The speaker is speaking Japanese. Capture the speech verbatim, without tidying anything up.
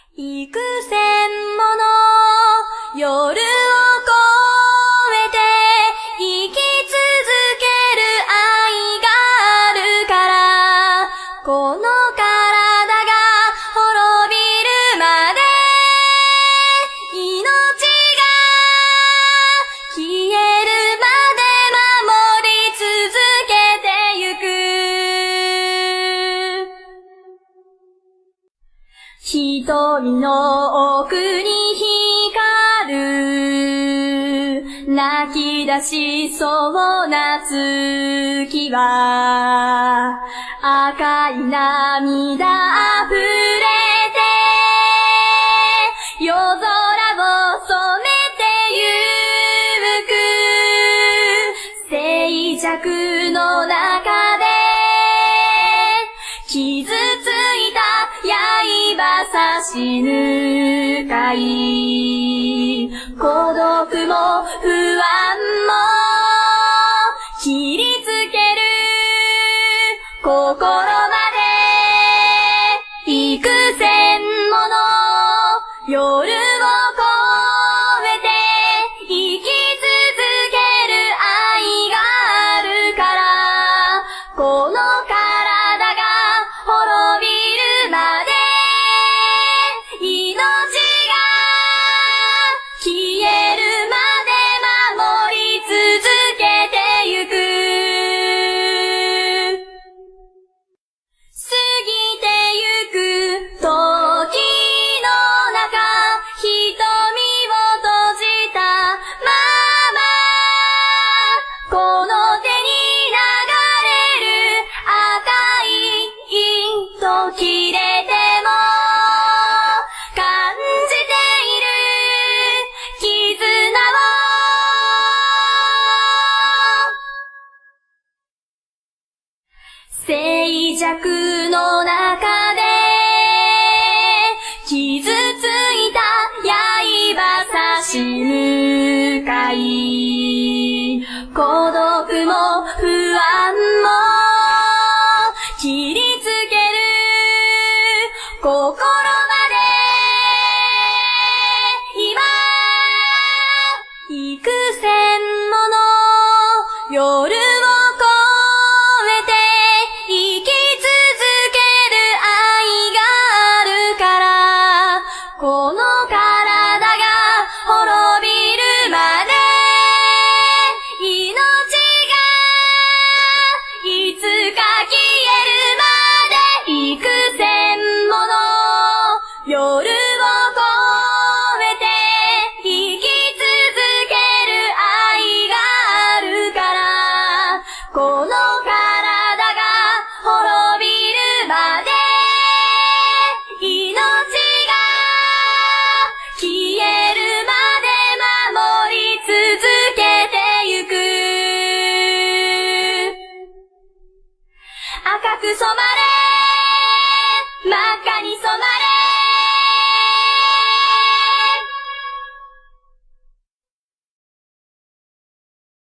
幾千もの夜を越えて生き続ける愛があるからこの体が滅びるまで命が消えるまで守り続けてゆく瞳の奥に光る泣き出しそうな月は赤い涙溢れて夜空を染めてゆく静寂の中で傷ついた刃差しぬかい孤独も不安も切りつける心まで幾千もの夜を越えて生き続ける愛があるからこの体が滅びるまで命が消えるまで守り続けてゆく過ぎてゆく時の中瞳を閉じたままこの手に流れる赤い糸切れても感じている絆を静寂の中で傷ついた刃差しぬかい孤独も不安も切りつける心まで今幾千もの夜を越えて生き続ける愛があるからこの体が滅びるまで命がいつか消えるまで幾千もの夜を越えて生き続ける愛があるからこの体が滅びるまで命が消えるまで守り続けてゆく赤く染まれ真っ赤に染まれ